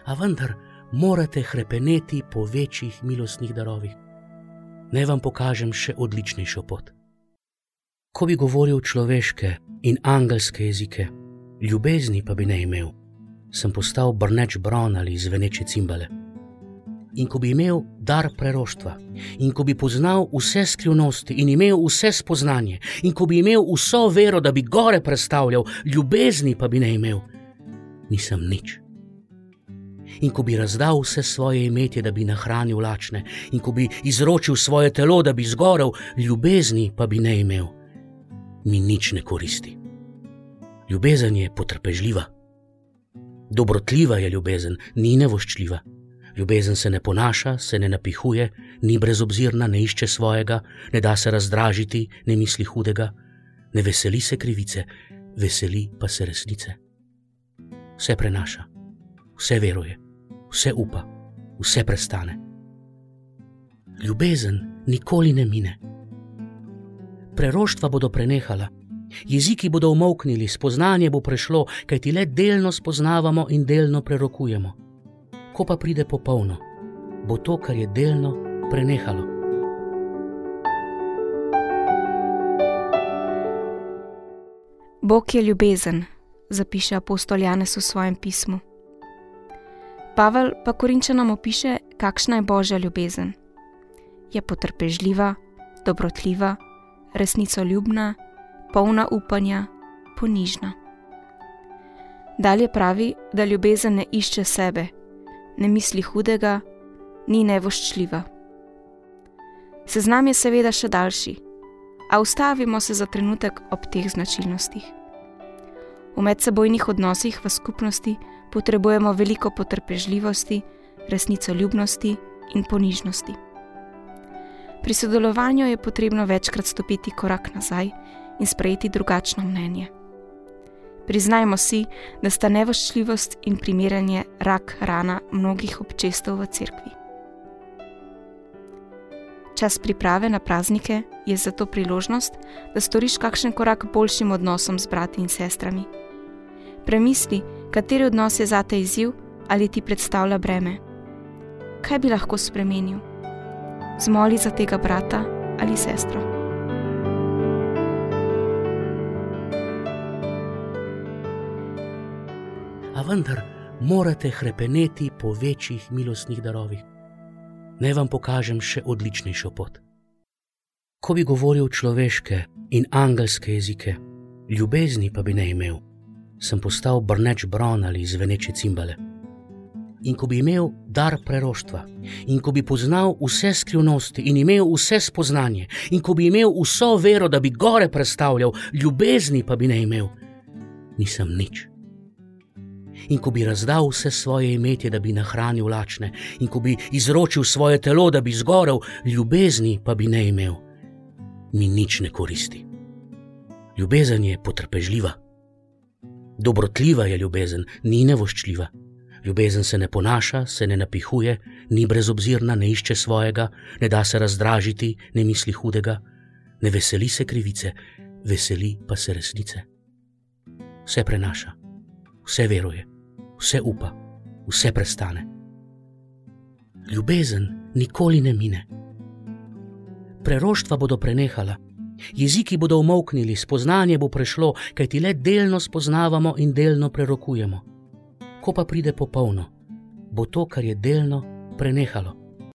A vendar morate hrepeneti po večjih milostnih darovih. Naj vam pokažem še odličnejšo pot. Ko bi govoril človeške in angelske jezike, ljubezni pa bi ne imel, sem postal brneč bron ali zveneče cimbale. In ko bi imel dar preroštva, in ko bi poznal vse skrivnosti in imel vse spoznanje, in ko bi imel vso vero, da bi gore prestavljal, ljubezni pa bi ne imel, nisem nič. In ko bi razdal vse svoje imetje, da bi nahranil lačne, in ko bi izročil svoje telo, da bi zgorel, ljubezni pa bi ne imel, mi nič ne koristi. Ljubezen je potrpežljiva. Dobrotljiva je ljubezen, ni nevoščljiva. Ljubezen se ne ponaša, se ne napihuje, ni brezobzirna, ne išče svojega, ne da se razdražiti, ne misli hudega, ne veseli se krivice, veseli pa se resnice. Vse prenaša, vse veruje, vse upa, vse prestane. Ljubezen nikoli ne mine. Preroštva bodo prenehala, jeziki bodo umolknili, spoznanje bo prešlo, kajti le delno spoznavamo in delno prerokujemo. Ko pa pride popolno, bo to, kar je delno, prenehalo. Bog je ljubezen, zapiše apostol Janez v svojem pismu. Pavel pa Korinčanom opiše, kakšna je Božja ljubezen. Je potrpežljiva, dobrotljiva, resnicoljubna, polna upanja, ponižna. Dalje pravi, da ljubezen ne išče sebe, ne misli hudega, ni nevoščljiva. Seznam je seveda še daljši, a ustavimo se za trenutek ob teh značilnostih. V medsebojnih odnosih v skupnosti potrebujemo veliko potrpežljivosti, resnicoljubnosti in ponižnosti. Pri sodelovanju je potrebno večkrat stopiti korak nazaj in sprejeti drugačno mnenje. Priznajmo si, da sta nevoščljivost in primerjanje rak rana mnogih občestev v cerkvi. Čas priprave na praznike je zato priložnost, da storiš kakšen korak boljšim odnosom z brati in sestrami. Premisli, kateri odnos je zate izziv ali ti predstavlja breme. Kaj bi lahko spremenil? Zmoli za tega brata ali sestro. A vendar morate hrepeneti po večjih milostnih darovih. Naj vam pokažem še odličnejšo pot. Ko bi govoril človeške in angelske jezike, ljubezni pa bi ne imel, sem postal brneč bron ali zveneče cimbale. In ko bi imel dar preroštva, in ko bi poznal vse skrivnosti in imel vse spoznanje, in ko bi imel vso vero, da bi gore prestavljal, ljubezni pa bi ne imel, nisem nič. In ko bi razdal vse svoje imetje, da bi nahranil lačne, in ko bi izročil svoje telo, da bi zgorel, ljubezni pa bi ne imel, mi nič ne koristi. Ljubezen je potrpežljiva. Dobrotljiva je ljubezen, ni nevoščljiva. Ljubezen se ne ponaša, se ne napihuje, ni brezobzirna, ne išče svojega, ne da se razdražiti, ne misli hudega, ne veseli se krivice, veseli pa se resnice. Vse prenaša, vse veruje, vse upa, vse prestane. Ljubezen nikoli ne mine. Preroštva bodo prenehala, jeziki bodo umolknili, spoznanje bo prešlo, kajti le delno spoznavamo in delno prerokujemo. Ko pa pride popolno, bo to, kar je delno, prenehalo.